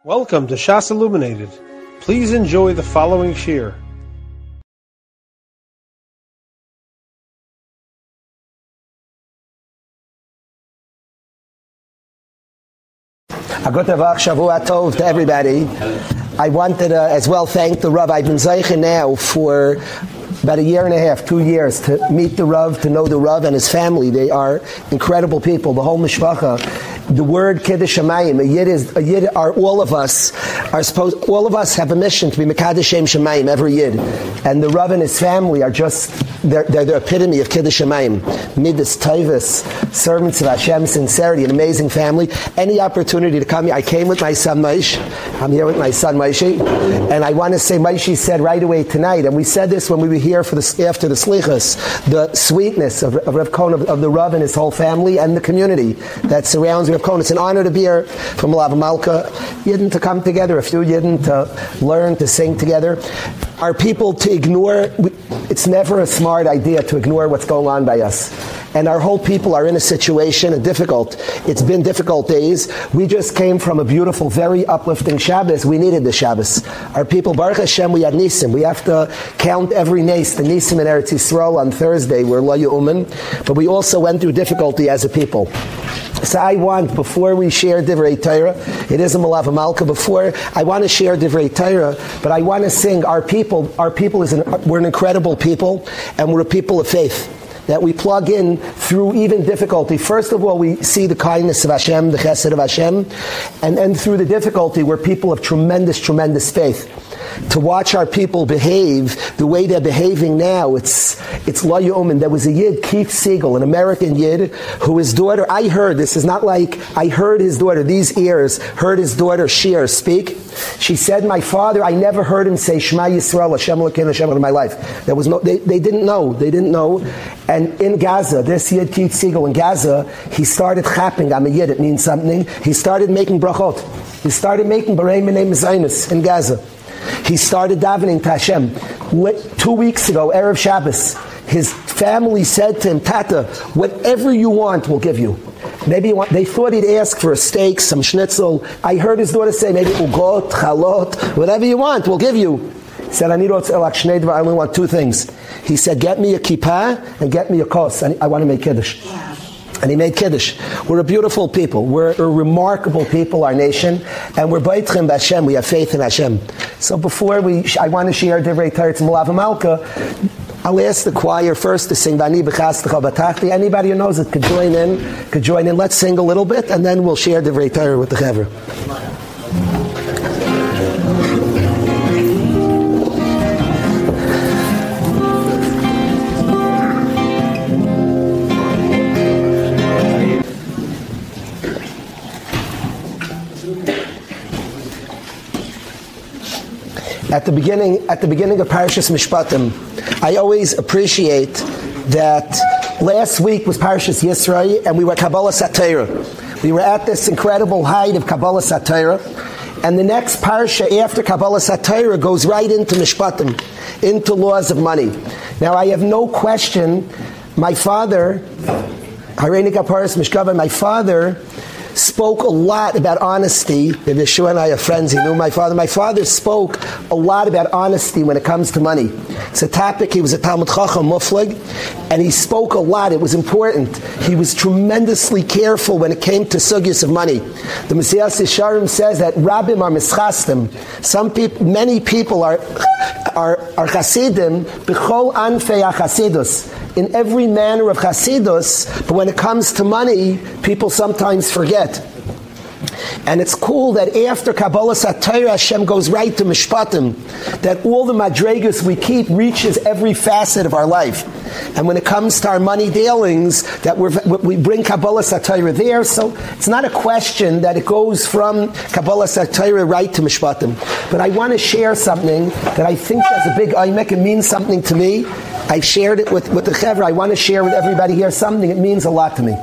Welcome to Shas Illuminated. Please enjoy the following shir. Agut Avach Shavua Tov to everybody. I wanted to as well thank the Rav. I've been Zeichen now for about a year and a half, 2 years, to meet the Rav, to know the Rav and his family. They are incredible people, the whole mishpacha. The word Kiddush Shamayim, a Yid are all of us have a mission to be Mekadosh Shem Shamayim, every Yid. And the Rav and his family are just, they're the epitome of Kiddush Shamayim. Midas, Taivas, servants of Hashem, sincerity, an amazing family. Any opportunity to come here. I came with my son Moshe. I'm here with my son Moshe. And I want to say, Moshe said right away tonight, and we said this when we were here after the Slichas, the sweetness of Rav Cohen, of the Rav and his whole family, and the community that surrounds Rav Cohen. It's an honor to be here from Malav Malka, Yidden to come together, a few Yidden to learn, to sing together. Our people to ignore, it's never a smart idea to ignore what's going on by us. And our whole people are in a situation, it's been difficult days. We just came from a beautiful, very uplifting Shabbos. We needed the Shabbos. Our people, Baruch Hashem, we had Nisim. We have to count every Nes. The Nisim in Eretz Yisrael on Thursday were Lo Yu'umin. But we also went through difficulty as a people. So I want, before we share Divrei Torah, it is a Malav Malka, I want to share Divrei Torah, but I want to sing, we're an incredible people, and we're a people of faith. That we plug in through even difficulty. First of all, we see the kindness of Hashem, the chesed of Hashem, and then through the difficulty, we're people of tremendous, tremendous faith. To watch our people behave the way they're behaving now, it's Lo Yu'umin. There was a Yid, Keith Siegel, an American Yid, who his daughter, I heard his daughter, these ears, heard his daughter Shir speak. She said, my father, I never heard him say Shema Yisrael, Hashem Elokeinu, Hashem in my life. There was they didn't know. And in Gaza, this Yid, Keith Siegel in Gaza, he started chapping, I'm a Yid, it means something. He started making brachot. He started making Barei Minei Mezainis in Gaza. He started davening to Hashem. 2 weeks ago, Erev Shabbos, his family said to him, Tata, whatever you want, we'll give you. They thought he'd ask for a steak, some schnitzel. I heard his daughter say, maybe ugot, chalot, whatever you want, we'll give you. He said, I only want 2 things. He said, get me a kippah and get me a kos. I want to make Kiddush. And he made Kiddush. We're a beautiful people. We're a remarkable people, our nation. And we're B'Itchem B'Hashem. We have faith in Hashem. So I want to share Divrei Torah to Malav Malka. I'll ask the choir first to sing Vani B'Chastecha B'Tachti. Anybody who knows it could join in. Let's sing a little bit, and then we'll share Divrei Torah with the Chevra. At the beginning of Parashas Mishpatim, I always appreciate that last week was Parashas Yisro, and we were Kabbalah Satira. We were at this incredible height of Kabbalah Satira, and the next Parasha after Kabbalah Satira goes right into Mishpatim, into laws of money. Now I have no question, my father, Hareini Kaparas Mishkava, my father spoke a lot about honesty. Yeshua and I are friends. He knew my father. My father spoke a lot about honesty when it comes to money. It's a topic. He was a Talmud Chacham Muflig, and he spoke a lot. It was important. He was tremendously careful when it came to sugyas of money. The Mesilas Yesharim says that Rabbim are mischastim. Many people are chasidim b'chol anfei chasidus, in every manner of chasidus, but when it comes to money, people sometimes forget. And it's cool that after Kabbalah Satira, Hashem goes right to Mishpatim, that all the madregas we keep reaches every facet of our life. And when it comes to our money dealings, that we bring Kabbalah Satira there. So it's not a question that it goes from Kabbalah Satira right to Mishpatim. But I want to share something that I think has a big aymek. It means something to me. I've shared it with the Chevra. I want to share with everybody here something. It means a lot to me.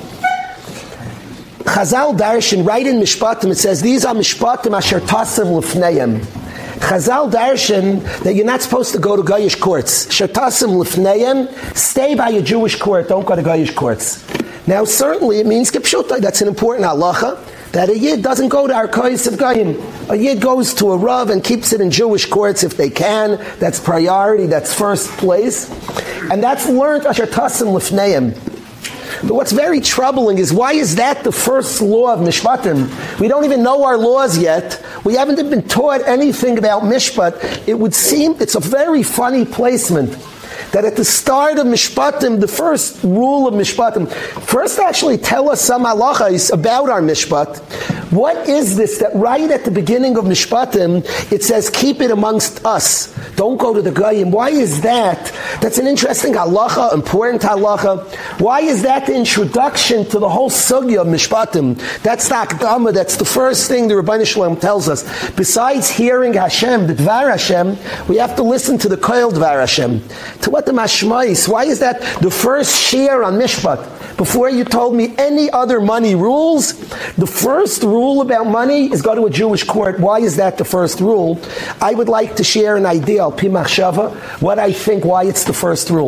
Chazal Darshan, right in Mishpatim, it says, these are Mishpatim asher tasav lefneim. Chazal Darshan that you're not supposed to go to Goyish courts. Asher tasav lefneim, stay by a Jewish court, don't go to Goyish courts. Now certainly it means Kipshutai, that's an important halacha. that a Yid doesn't go to Arkayis of Goyim. A Yid goes to a Rav and keeps it in Jewish courts if they can. That's priority, that's first place. And that's learned Asher Tasim Lifneim. But what's very troubling is, why is that the first law of Mishpatim? We don't even know our laws yet. We haven't been taught anything about Mishpat. It would seem it's a very funny placement that at the start of Mishpatim, the first rule of Mishpatim, first actually tell us some halachas about our Mishpat. What is this that right at the beginning of Mishpatim, it says, keep it amongst us. Don't go to the Goyim. Why is that? That's an interesting halacha, important halacha. Why is that the introduction to the whole sugya of Mishpatim? That's the akdama, that's the first thing the Rebbeinu Shalom tells us. Besides hearing Hashem, the Dvar Hashem, we have to listen to the Koil Dvar Hashem. To what the Mashmais, why is that the first share on Mishpat? Before you told me any other money rules, the first rule about money is go to a Jewish court. Why is that the first rule? I would like to share an idea, al pi machshava, what I think, why it's the first rule.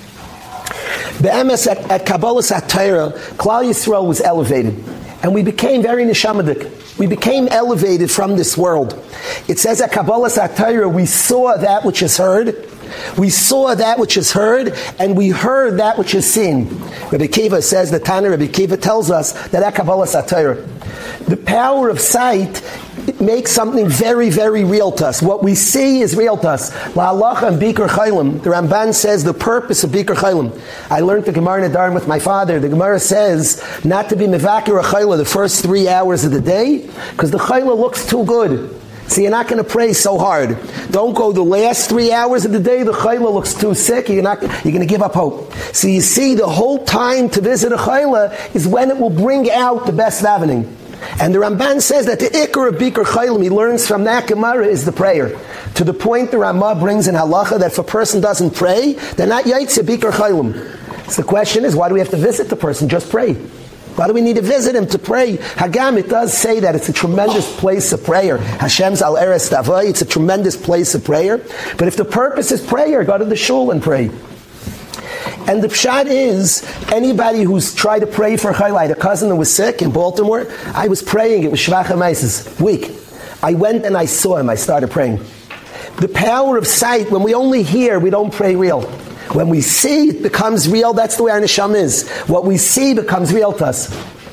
Be'emes at Kabbalas HaTorah, Klal Yisrael was elevated. And we became very neshamadik. We became elevated from this world. It says at Kabbalas HaTorah, we saw that which is heard. We saw that which is heard, and we heard that which is seen. Rabbi Kiva says, the Tana Rabbi Kiva tells us that at Kabbalas HaTorah, the power of sight, it makes something very, very real to us. What we see is real to us. La'alacha and Bikur Chaylim. The Ramban says the purpose of Bikur Chaylim. I learned the Gemara Nedarim with my father. The Gemara says not to be mevakir a chayla the first 3 hours of the day, because the chayla looks too good. So you're not going to pray so hard. Don't go the last 3 hours of the day, the chayla looks too sick, you're going to give up hope. So you see, the whole time to visit a chayla is when it will bring out the best davening. And the Ramban says that the ikar of Bikur Chaylim, he learns from that Gemara, is the prayer. To the point the Ramah brings in halacha that if a person doesn't pray, they're not yaitze Bikur Chaylim. So the question is, why do we have to visit the person? Just pray. Why do we need to visit him to pray? Hagam, it does say that it's a tremendous place of prayer. Hashem's al eres tavai, it's a tremendous place of prayer. But if the purpose is prayer, go to the shul and pray. And the pshat is, anybody who's tried to pray for a chayla, I had a cousin who was sick in Baltimore. I was praying, it was Shvach HaMaises, week. I went and I saw him, I started praying. The power of sight, when we only hear, we don't pray real. When we see, it becomes real. That's the way our neshama is. What we see becomes real to us.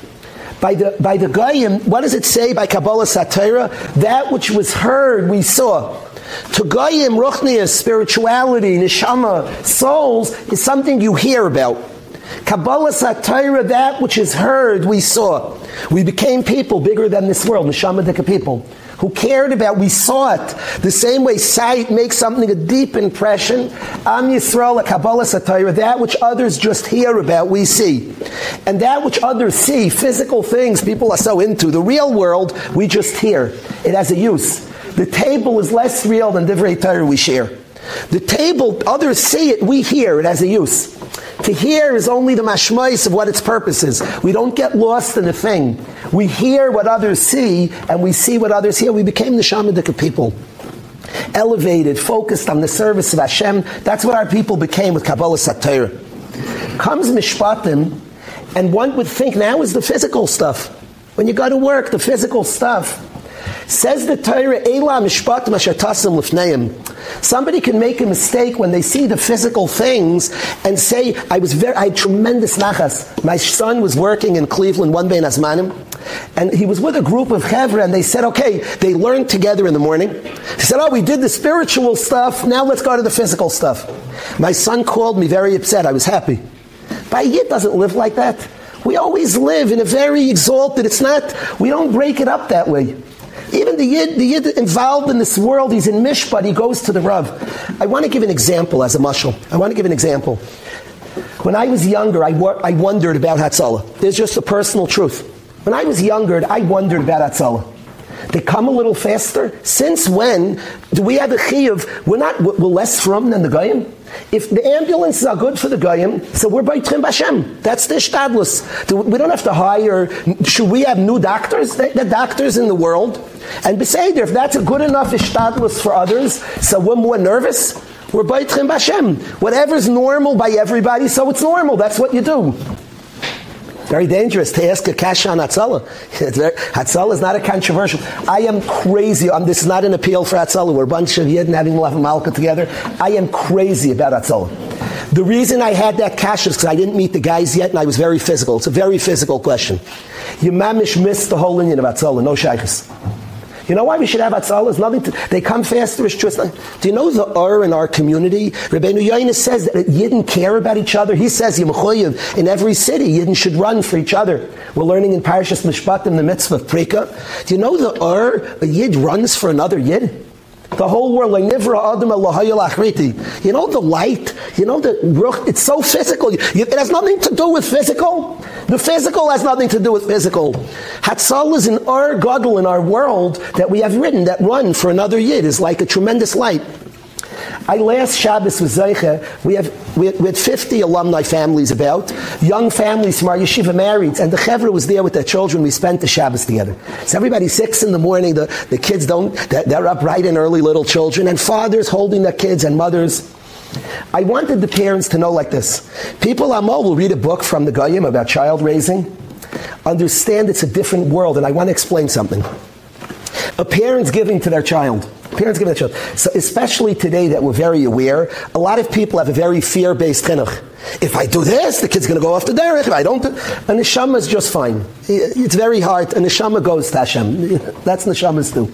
By the Goyim, what does it say by Kabbalas HaTorah? That which was heard, we saw. To Goyim, Ruchnias, spirituality, neshama, souls, is something you hear about. Kabbalas HaTorah, that which is heard, we saw. We became people bigger than this world, neshamadika people, who cared about, we saw it. The same way sight makes something a deep impression. Am Yisrael, a Kabbalas HaTorah, that which others just hear about, we see. And that which others see, physical things people are so into, the real world, we just hear. It has a use. The table is less real than Divrei Torah we share. The table, others see it, we hear, it has a use. To hear is only the mashmais of what its purpose is. We don't get lost in the thing. We hear what others see, and we see what others hear. We became the Shamadika people. Elevated, focused on the service of Hashem. That's what our people became with Kabbalas HaTorah. Comes Mishpatim, and one would think now is the physical stuff. When you go to work, the physical stuff. Says the Torah, Eila Mishpatim Asher Tasim Lifneim. Somebody can make a mistake when they see the physical things and say, I had tremendous nachas. My son was working in Cleveland one bein azmanim, and he was with a group of chevra, and they said, okay, they learned together in the morning. He said, we did the spiritual stuff, now let's go to the physical stuff. My son called me very upset. I was happy. But a Yid doesn't live like that. We always live in a very exalted, we don't break it up that way. Even the Yid involved in this world, he's in Mishpat, he goes to the Rav. I want to give an example as a mashal. When I was younger, I wondered about Hatzalah. There's just a personal truth. When I was younger, I wondered about Hatzalah. They come a little faster. Since when do we have a chiyuv? We're less from than the Goyim. If the ambulances are good for the Goyim, so we're by Trim Bashem. That's the shtadlus. We don't have to hire. Should we have new doctors? The doctors in the world. And beseder, if that's a good enough shtadlus for others, so we're more nervous. We're by Trim Bashem. Whatever's normal by everybody, so it's normal. That's what you do. Very dangerous to ask a kasha on Hatzalah. Hatzalah is not a controversial. I am crazy. This is not an appeal for Hatzalah. We're a bunch of Yidden having Malav Malka together. I am crazy about Hatzalah. The reason I had that kasha is because I didn't meet the guys yet and I was very physical. It's a very physical question. You mamish missed the whole inyan of Hatzalah. No shaykhs. You know why we should have Hatzalah? It's nothing to, they come faster, it's true. Do you know the in our community? Rabbeinu Yoina says that Yidden care about each other. He says, Yemechoyev, in every city, Yidden should run for each other. We're learning in Parashas Mishpatim, the mitzvah of Prika. Do you know the a Yid runs for another Yid? The whole world, like Nivra Adam Elohayel Achriti. You know the light, you know the ruch, it's so physical. It has nothing to do with physical. The physical has nothing to do with physical. Hatzalah is an Ur Gadol in our world that we have written, that run for another Yid is like a tremendous light. Last Shabbos was Zeicha, we had 50 alumni families about, young families from our yeshiva married, and the Chevra was there with their children. We spent the Shabbos together. So everybody 6 in the morning, the kids they're up right and early, little children, and fathers holding their kids and mothers. I wanted the parents to know like this. People will read a book from the Goyim about child raising, understand it's a different world, and I want to explain something. A parent's giving to their child. Parents give their child. So especially today that we're very aware, a lot of people have a very fear-based chinuch. If I do this, the kid's going to go off the derech. If I don't, a neshama is just fine. It's very hard. A neshama goes to Hashem. That's neshama's too.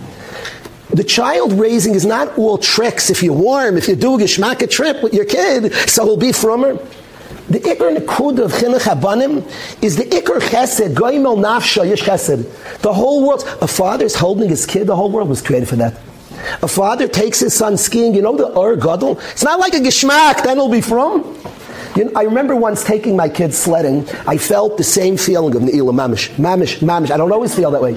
The child raising is not all tricks. If you're warm, if you do a geschmack trip with your kid, so he'll be frummer. The ikar nekud of chinuch habanim is the ikar chesed, goimel nafsha yish chesed. The whole world, a father's holding his kid, the whole world was created for that. A father takes his son skiing, you know the Ur Gadol? It's not like a geschmack, then he'll be from. I remember once taking my kids sledding, I felt the same feeling of Ne'ilah, mamish. I don't always feel that way.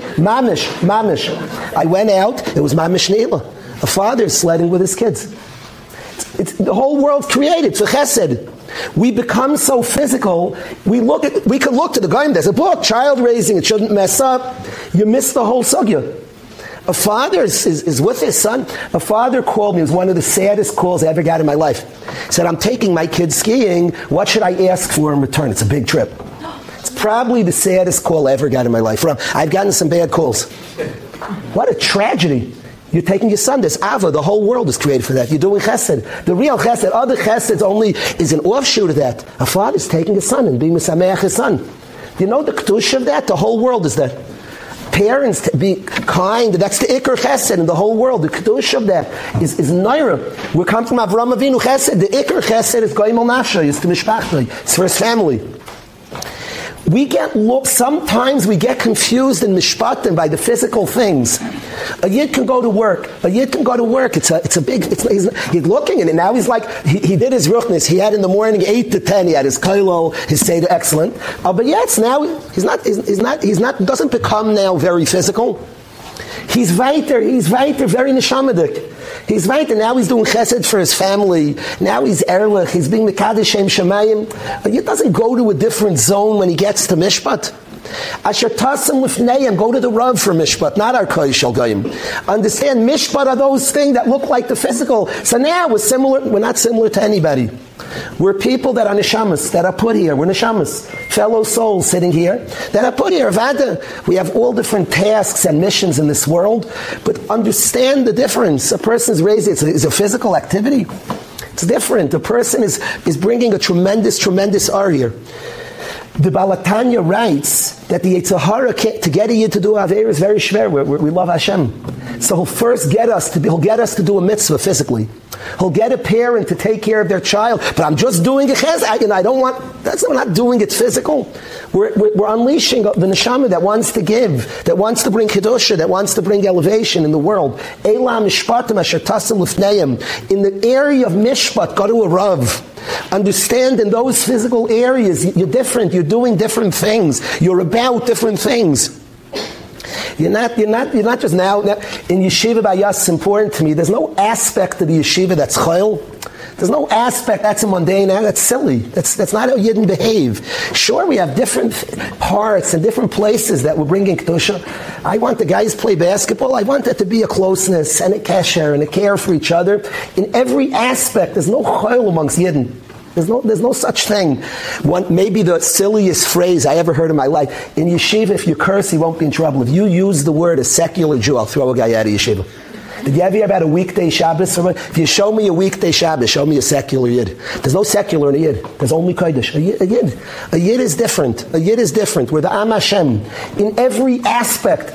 Mamish. I went out, it was mamish Ne'ilah. A father sledding with his kids. It's the whole world created for chesed. We become so physical. We could look to the Goyim. There's a book, child raising. It shouldn't mess up. You miss the whole sugya. A father is with his son. A father called me. It was one of the saddest calls I ever got in my life. He said, I'm taking my kids skiing. What should I ask for in return? It's a big trip. It's probably the saddest call I ever got in my life. I've gotten some bad calls. What a tragedy. You're taking your son. There's Ava. The whole world is created for that. You're doing chesed. The real chesed, other chesed only is an offshoot of that. A father's taking his son and being misameach his son. You know the kedusha of that? The whole world is that. Parents to be kind, that's the ikar chesed in the whole world. The kedusha of that is naira. We come from Avraham Avinu chesed. The ikar chesed is goimel nafsha, is to mishpachtoi. It's for his family. Sometimes we get confused in mishpatim by the physical things. A yid can go to work. It's a big, he's looking at it. Now he's like, he did his ruchnis. He had in the morning 8 to 10. He had his kailo, his seder, excellent. But yes, now he's not, doesn't become now very physical. He's weiter, very neshamadik. He's right, and now he's doing chesed for his family. Now he's erlich. He's being mekadesh shem shemayim. He doesn't go to a different zone when he gets to mishpat. Asher tasim lifneim, go to the Rav for mishpat, not our kodesh shel goyim. Understand, mishpat are those things that look like the physical. So now we're not similar to anybody. We're people that are neshamas, that are put here. We're neshamas, fellow souls sitting here, that are put here. We have all different tasks and missions in this world, but understand the difference. A person is raised, it's a physical activity. It's different. A person is bringing a tremendous ar here. The Balatanya writes that the Yetzer Hara to get a Yid to do Aveira is very schwer. We love Hashem. So he'll first get us to do a mitzvah physically. He'll get a parent to take care of their child, but I'm just doing a chesed, and we're not doing it physical. We're unleashing the neshama that wants to give, that wants to bring kedusha, that wants to bring elevation in the world. Eila mishpatim asher tasim lifneim. In the area of mishpat, go to a Rav. Understand in those physical areas, you're different, you're doing different things, you're about different things. You're not just now in yeshiva bayas. It's important to me. There's no aspect of the yeshiva that's chayil. There's no aspect that's a mundane. That's silly. That's not how Yidden behave. Sure, we have different parts and different places that we're bringing kedusha. I want the guys play basketball. I want there to be a closeness and a kesher and a care for each other in every aspect. There's no chayil amongst Yidden. There's no such thing. Maybe the silliest phrase I ever heard in my life. In yeshiva, if you curse, you won't be in trouble. If you use the word a secular Jew, I'll throw a guy out of yeshiva. Did you ever hear about a weekday Shabbos? If you show me a weekday Shabbos, show me a secular Yid. There's no secular in a Yid. There's only Kodesh. A Yid. A Yid is different. A Yid is different. We're the Am Hashem. In every aspect.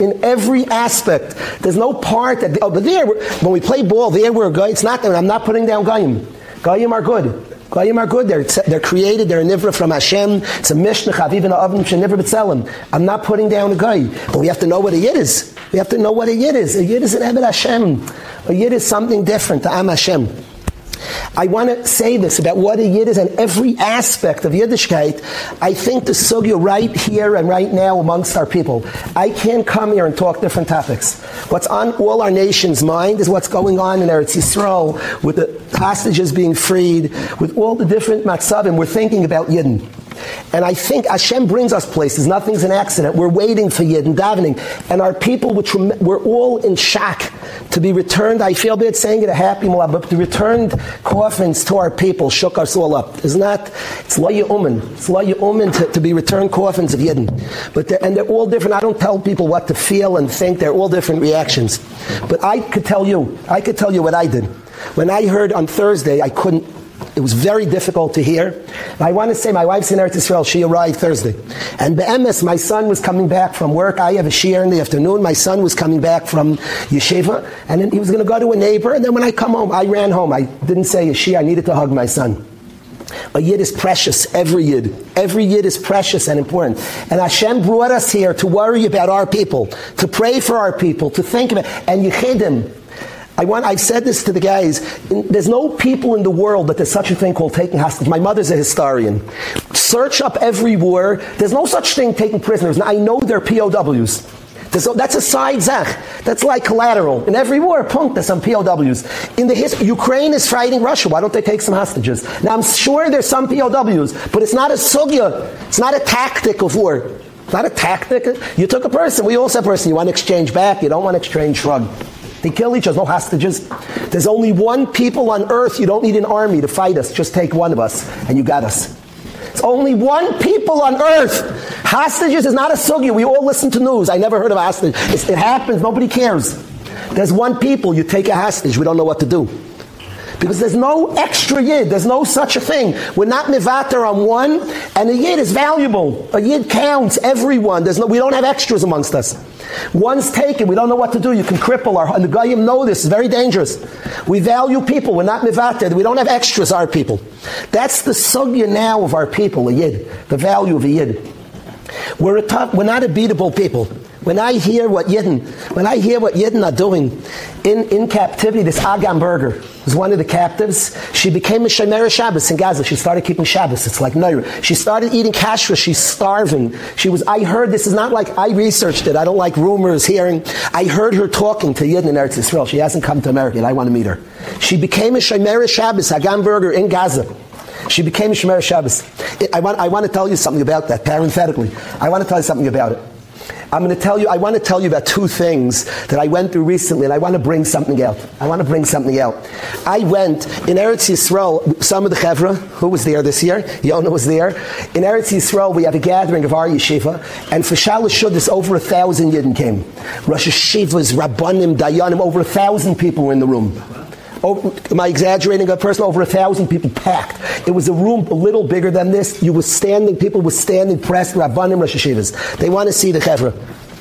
There's no part that... but there, when we play ball, there we're good. It's not... I'm not putting down Goyim. Goyim are good. Goyim are good. They're created. They're a nivra from Hashem. It's a mishnah. Chaviv avim shenivra b'tzelem. I'm not putting down a guy, but we have to know what a Yid is. We have to know what a Yid is. A Yid is an Eved Hashem. A Yid is something different. The Am Hashem. I want to say this about what a Yid is and every aspect of Yiddishkeit. I think the sugya right here and right now amongst our people. I can't come here and talk different topics. What's on all our nation's mind is what's going on in Eretz Yisrael with the hostages being freed, with all the different matzavim. We're thinking about Yidden. And I think Hashem brings us places. Nothing's an accident. We're waiting for Yid and davening. And our people, we're all in shock to be returned. I feel bad saying it, a happy mullah, but the returned coffins to our people shook us all up. It's la yu'umin. It's la yu'umin to be returned coffins of Yidden. And they're all different. I don't tell people what to feel and think. They're all different reactions. But I could tell you what I did. When I heard on Thursday, it was very difficult to hear. And I want to say my wife's in Eretz Yisrael. She arrived Thursday. And be'emes, my son was coming back from work. I have a shiur in the afternoon. My son was coming back from yeshiva. And then he was going to go to a neighbor. And then when I come home, I ran home. I didn't say a shiur. I needed to hug my son. A Yid is precious. Every Yid. Every Yid is precious and important. And Hashem brought us here to worry about our people, to pray for our people, to think about, and Yechidim. I've said this to the guys. There's no people in the world that there's such a thing called taking hostage. My mother's a historian. Search up every war. There's no such thing taking prisoners. Now, I know they're POWs. That's a side zach. That's like collateral. In every war, there's some POWs. Ukraine is fighting Russia. Why don't they take some hostages? Now, I'm sure there's some POWs, but it's not a sugya. It's not a tactic of war. It's not a tactic. You took a person. We all said a person. You want to exchange back. You don't want to exchange shrug. They kill each other, no hostages. There's only one people on earth. You don't need an army to fight us. Just take one of us, and you got us. It's only one people on earth. Hostages is not a sugya. We all listen to news. I never heard of a hostage. It happens. Nobody cares. There's one people. You take a hostage. We don't know what to do. Because there's no extra Yid. There's no such a thing. We're not mivater on one, and a Yid is valuable. A Yid counts. Everyone. We don't have extras amongst us. One's taken. We don't know what to do. You can cripple and the Goyim know this. It's very dangerous. We value people. We're not mivater. We don't have extras, our people. That's the sugya now of our people, a Yid. The value of a Yid. We're not a beatable people. When I hear what Yidden are doing in captivity, this Agam Berger was one of the captives. She became a Shomer Shabbos in Gaza. She started keeping Shabbos. It's like Neira. She started eating kashrus. She's starving. I heard this is not like I researched it. I don't like rumors, hearing. I heard her talking to Yidden in Eretz Yisrael. She hasn't come to America yet. I want to meet her. She became a Shomer Shabbos, Agam Berger in Gaza. She became a Shomer Shabbos. I want to tell you something about that, parenthetically. I want to tell you something about it. I want to tell you about two things that I went through recently, and I want to bring something out. I went in Eretz Yisrael, some of the Chevra, who was there this year? Yonah was there. In Eretz Yisrael, we have a gathering of our yeshiva, and for Shalosh Shuddis, over 1,000 Yidden came. Rosh Yeshivas, Rabbanim, Dayanim, over 1,000 people were in the room. Am I exaggerating a person? Over 1,000 people packed. It was a room a little bigger than this. People were standing pressed, Rabbanim, Rosh Yeshivas. They want to see the Chevra.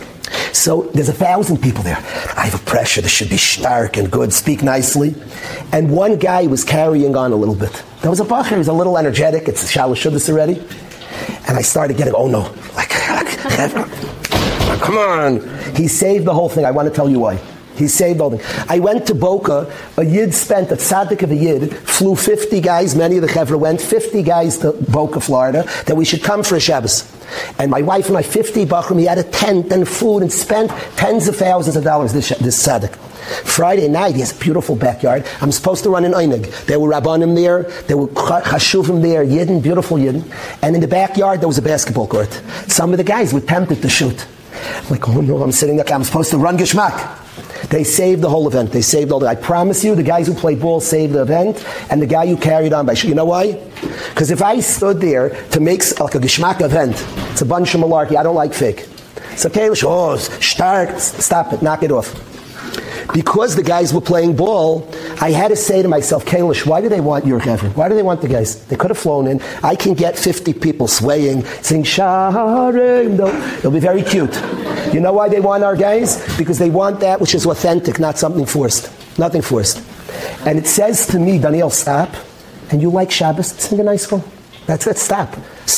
So there's 1,000 people there. I have a pressure. This should be stark and good. Speak nicely. And one guy was carrying on a little bit. There was a bacher. He was a little energetic. It's Shalosh Shuddis already. And I started getting, oh no. Come on. He saved the whole thing. I want to tell you why. He saved all the thing. I went to Boca. A Yid spent, a tzaddik of a Yid, flew 50 guys, many of the Chevra went, 50 guys to Boca, Florida, that we should come for a Shabbos. And my wife and I, 50 Bachram, he had a tent and food and spent tens of thousands of dollars, this tzaddik. Friday night, he has a beautiful backyard. I'm supposed to run an Einig. There were Rabbanim there, there were Chashuvim there, Yidden, beautiful Yidden. And in the backyard, there was a basketball court. Some of the guys were tempted to shoot. I'm like, oh no, I'm sitting there, I'm supposed to run Geshmak. They saved the whole event. I promise you, the guys who played ball saved the event, and the guy who carried on by. You know why? Because if I stood there to make like a geschmack event, it's a bunch of malarkey. I don't like fake. So Kalish, stop it, knock it off. Because the guys were playing ball, I had to say to myself, Kalish, why do they want your heaven? Why do they want the guys? They could have flown in. I can get 50 people swaying, sing Sharim. It'll be very cute. You know why they want our guys? Because they want that which is authentic, not something forced. Nothing forced. And it says to me, Daniel, stop. And you like Shabbos? Sing a nice song. That's it. Stop.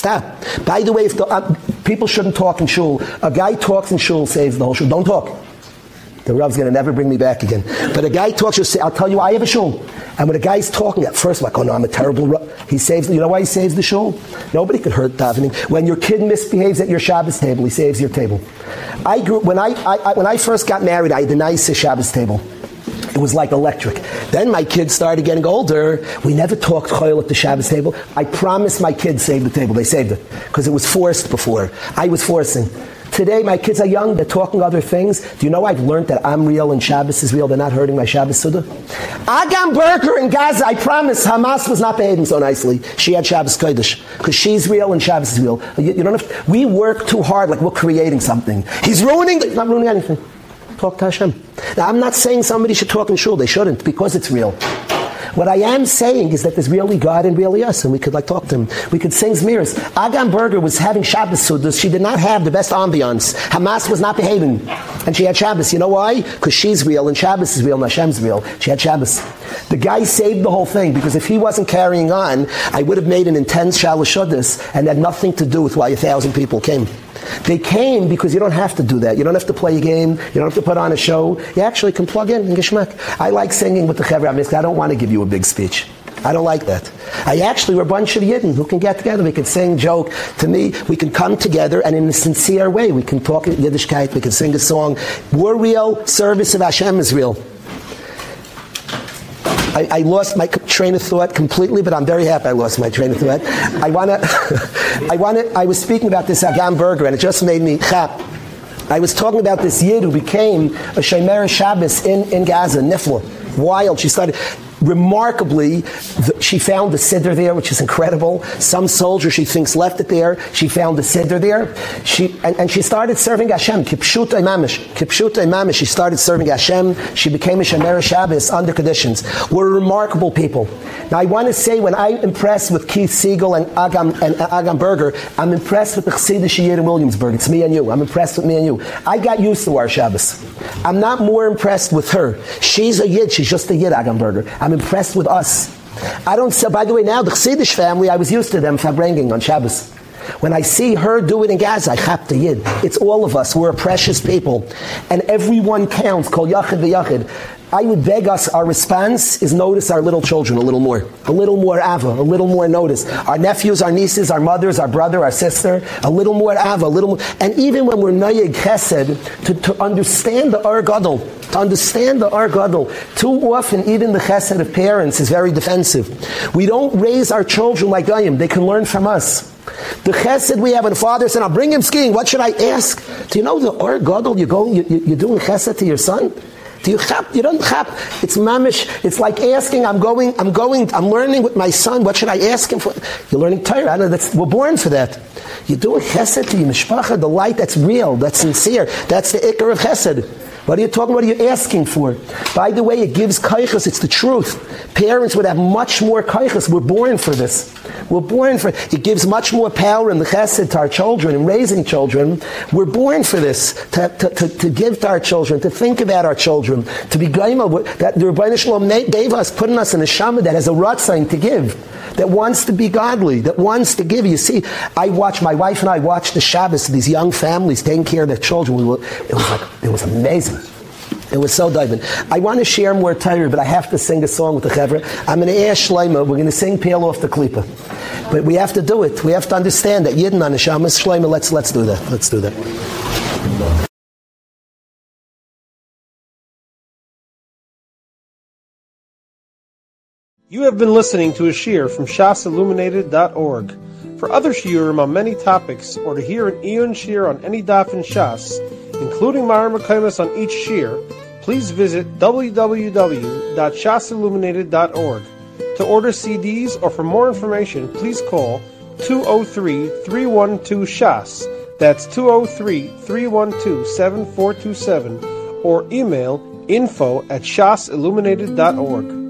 By the way, if people shouldn't talk in shul. A guy talks in shul, saves the whole shul. Don't talk. The Rav's going to never bring me back again. But a guy talks, I'll tell you, I have a shul. And when a guy's talking, at first, like, oh no, I'm a terrible Rav. He saves, you know why he saves the shul? Nobody could hurt davening. When your kid misbehaves at your Shabbos table, he saves your table. When I first got married, I had the nicest Shabbos table. It was like electric. Then my kids started getting older. We never talked choil at the Shabbos table. I promised my kids saved the table. They saved it. Because it was forced before. I was forcing. Today, my kids are young, they're talking other things. Do you know I've learned that I'm real and Shabbos is real? They're not hurting my Shabbos Suda. Agam Berger in Gaza, I promise, Hamas was not behaving so nicely. She had Shabbos Kodesh. Because she's real and Shabbos is real. You don't have to, we work too hard like we're creating something. He's not ruining anything. Talk to Hashem. Now, I'm not saying somebody should talk in shul. They shouldn't, because it's real. What I am saying is that there's really God and really us, and we could talk to him. We could sing Zmiris. Agam Berger was having Shabbos Sudas. She did not have the best ambiance. Hamas was not behaving, and she had Shabbos. You know why? Because she's real, and Shabbos is real, and Hashem's real. She had Shabbos. The guy saved the whole thing, because if he wasn't carrying on, I would have made an intense Shalosh Shudas, and had nothing to do with why 1,000 people came. They came because you don't have to do that. You don't have to play a game. You don't have to put on a show. You actually can plug in Geshmak. I like singing with the Chevra. I don't want to give you a big speech. I don't like that. We're a bunch of Yidden who can get together. We can sing, joke. To me, we can come together and in a sincere way, we can talk Yiddishkeit, we can sing a song. We're real. Service of Hashem is real. I lost my train of thought completely, but I'm very happy I lost my train of thought. I was speaking about this Agam Berger, and it just made me chap. I was talking about this Yid who became a Shomer Shabbos in Gaza, Nifla. Wild. She started... Remarkably, she found the siddur there, which is incredible. Some soldier she thinks left it there. She found the siddur there. And she started serving Hashem. Kipshuta imamish. She started serving Hashem. She became a Shomer Shabbos under conditions. We're remarkable people. Now I want to say, when I'm impressed with Keith Siegel and Agam Berger, I'm impressed with the Chassidish Yid in Williamsburg. It's me and you. I'm impressed with me and you. I got used to our Shabbos. I'm not more impressed with her. She's a Yid. She's just a Yid, Agam Berger. I'm impressed with us. I don't say, by the way, now the Chassidish family, I was used to them fabranging on Shabbos. When I see her do it in Gaza, I chap the Yid. It's all of us. We're a precious people. And everyone counts. Kol Yachid v'Yachid. I would beg us, our response is notice our little children a little more. A little more Ava, a little more notice. Our nephews, our nieces, our mothers, our brother, our sister, a little more Ava, a little more. And even when we're Nayeg Chesed, to understand the Ar Gadol, too often even the Chesed of parents is very defensive. We don't raise our children like Goyim. They can learn from us. The Chesed we have, and the father said, I'll bring him skiing. What should I ask? Do you know the Ar Gadol you're doing Chesed to your son? Do you chap? You don't chap. It's mamish. It's like asking, I'm learning with my son. What should I ask him for? You're learning Torah. We're born for that. You're doing chesed to your mishpacha, the light that's real, that's sincere. That's the ikar of chesed. What are you talking about? What are you asking for? By the way, it gives kaichas. It's the truth. Parents would have much more kaichas. We're born for this. We're born for it. It gives much more power in the chesed to our children, in raising children. We're born for this, to give to our children, to think about our children, to be gaima. That the Rebbeinu Shalom gave us, putting us in a shama that has a ratzain to give, that wants to be godly, that wants to give. You see, my wife and I watched the Shabbos of these young families taking care of their children. It was amazing. It was so diving. I want to share more Torah, but I have to sing a song with the Chevra. I'm going to ask Shleima. We're going to sing Peel Off the Klippa. But we have to do it. We have to understand that Yidden on the Shamas. Shleima, let's do that. Let's do that. You have been listening to a shiur from shasilluminated.org. For other shiurim on many topics, or to hear an Iyun shiur on any daf in Shas, including Mareh Mekomos on each shiur, please visit www.shasilluminated.org. To order CDs or for more information, please call 203-312-SHAS. That's 203-312-7427 or email info@shasilluminated.org.